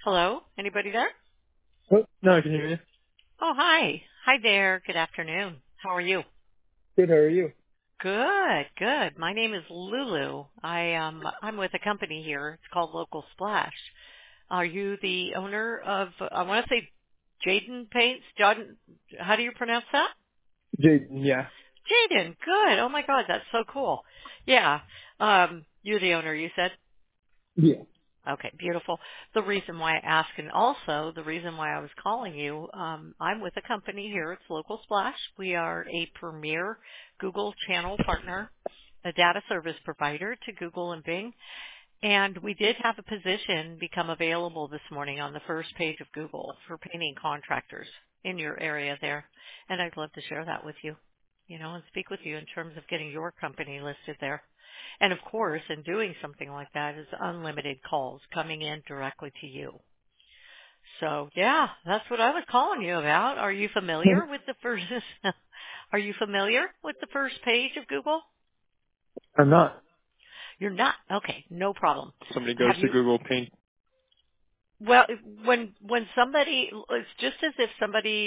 Hello? Anybody there? Oh, no, I can hear you. Oh, hi. Hi there. Good afternoon. How are you? Good, how are you? Good, good. My name is Lulu. I'm with a company here. It's called Local Splash. Are you the owner of I want to say Jaden Paints? John, how do you pronounce that? Jaden, yeah. Jaden. Good. Oh my god, that's so cool. Yeah. You're the owner, you said? Yeah. Okay, beautiful. The reason why I ask, and also the reason why I was calling you, I'm with a company here. It's Local Splash. We are a premier Google channel partner, a data service provider to Google and Bing. And we did have a position become available this morning on the first page of Google for painting contractors in your area there. And I'd love to share that with you, and speak with you in terms of getting your company listed there. And of course, in doing something like that is unlimited calls coming in directly to you. So yeah, that's what I was calling you about. Are you familiar with the first, are you familiar with the first page of Google? I'm not. You're not? Okay, no problem. Somebody goes Have to you? Google Paint. Well, when somebody, it's just as if somebody,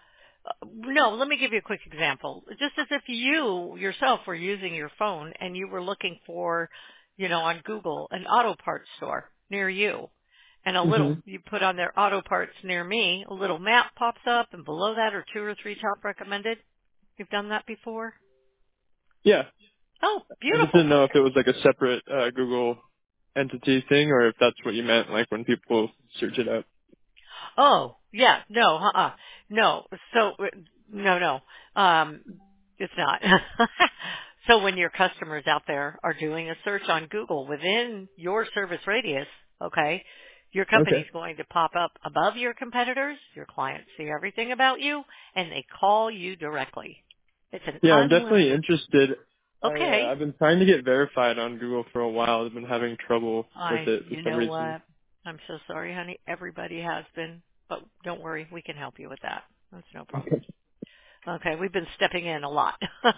no, let me give you a quick example. Just as if you yourself were using your phone and you were looking for, on Google, an auto parts store near you. And Hmm. you put on their auto parts near me, a little map pops up and below that are 2 or 3 top recommended. You've done that before? Yeah. Oh, I just beautiful. didn't know if it was like a separate Google entity thing or if that's what you meant, like when people search it up. Oh, yeah, no, no. So, no. Um, it's not. So when your customers out there are doing a search on Google within your service radius, okay, your Okay. company's going to pop up above your competitors. Your clients see everything about you, and they call you directly. It's an Yeah, I'm definitely unlimited. interested. Okay, I've been trying to get verified on Google for a while. I've been having trouble with it for you some know reason. what? I'm so sorry, honey. Everybody has been, but don't worry, we can help you with that. That's no problem. Okay. Okay, we've been stepping in a lot.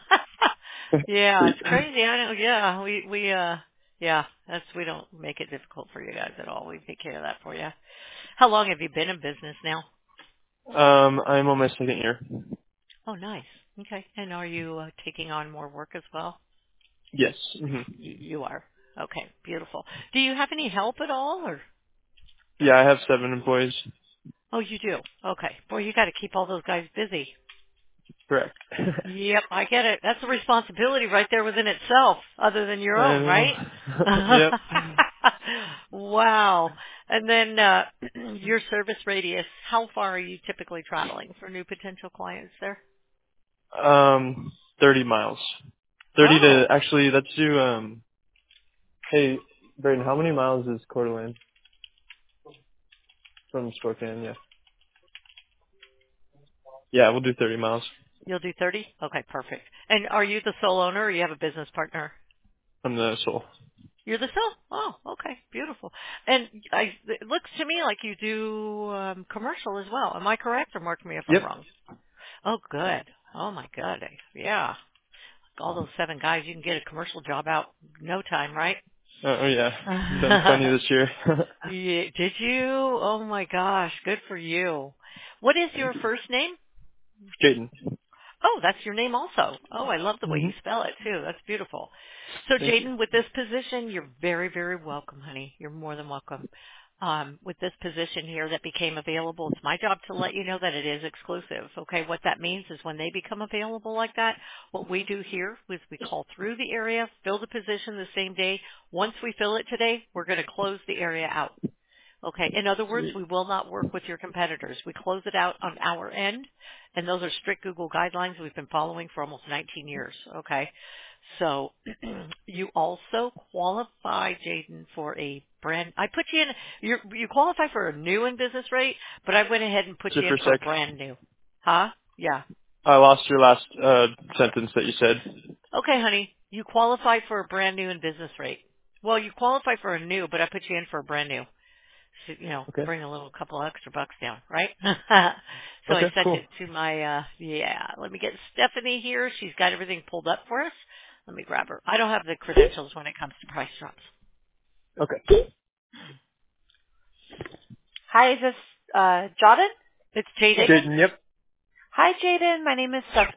Yeah, it's crazy. I know. Yeah, yeah, we don't make it difficult for you guys at all. We take care of that for you. How long have you been in business now? I'm on my second year. Oh, nice. Okay. And are you taking on more work as well? Yes. Hmm. You are. Okay, beautiful. Do you have any help at all, or? Yeah, I have 7 employees. Oh, you do. Okay. Boy, you got to keep all those guys busy. Correct. Yep, I get it. That's a responsibility right there within itself, other than your I own, know. right? Yep. Wow. And then your service radius, how far are you typically traveling for new potential clients there? 30 miles. 30 to, Oh, actually, let's do, hey, Braden, how many miles is Coeur d'Alene from Spokane? Yeah. Yeah, we'll do 30 miles. you'll do 30? Okay, perfect. And are you the sole owner or you have a business partner? From the Soul. You're the sole? Oh, okay, beautiful. And it looks to me like you do commercial as well. Am I correct or mark me if I'm Yep. wrong? Oh, good. Oh my God. Yeah. All those 7 guys, you can get a commercial job out no time, right? Oh, yeah. Done plenty this year. Yeah, did you? Oh my gosh. Good for you. What is your first name? Jaden. Oh, that's your name also. Oh, I love the way Hmm. you spell it too. That's beautiful. So Thank you. Jaden, with this position, you're very, very welcome, honey. You're more than welcome. With this position here that became available, it's my job to let you know that it is exclusive. Okay, what that means is when they become available like that, what we do here is we call through the area, fill the position the same day. Once we fill it today, we're going to close the area out. Okay. In other words, Sweet. we will not work with your competitors. We close it out on our end, and those are strict Google guidelines we've been following for almost 19 years. Okay. So you also qualify, Jaden, for a brand. I put you in. You qualify for a new in business rate, but I went ahead and put Sit you for in a for a sec. brand new. Huh? Yeah. I lost your last sentence that you said. Okay, honey. You qualify for a brand new in business rate. Well, you qualify for a new, but I put you in for a brand new. To, Okay. bring a little couple extra bucks down, right? So I Okay, sent cool. it to my, let me get Stephanie here. She's got everything pulled up for us. Let me grab her. I don't have the credentials when it comes to price drops. Okay. Hi, is this Jaden? It's Jaden. Jaden, yep. Hi, Jaden. My name is Stephanie.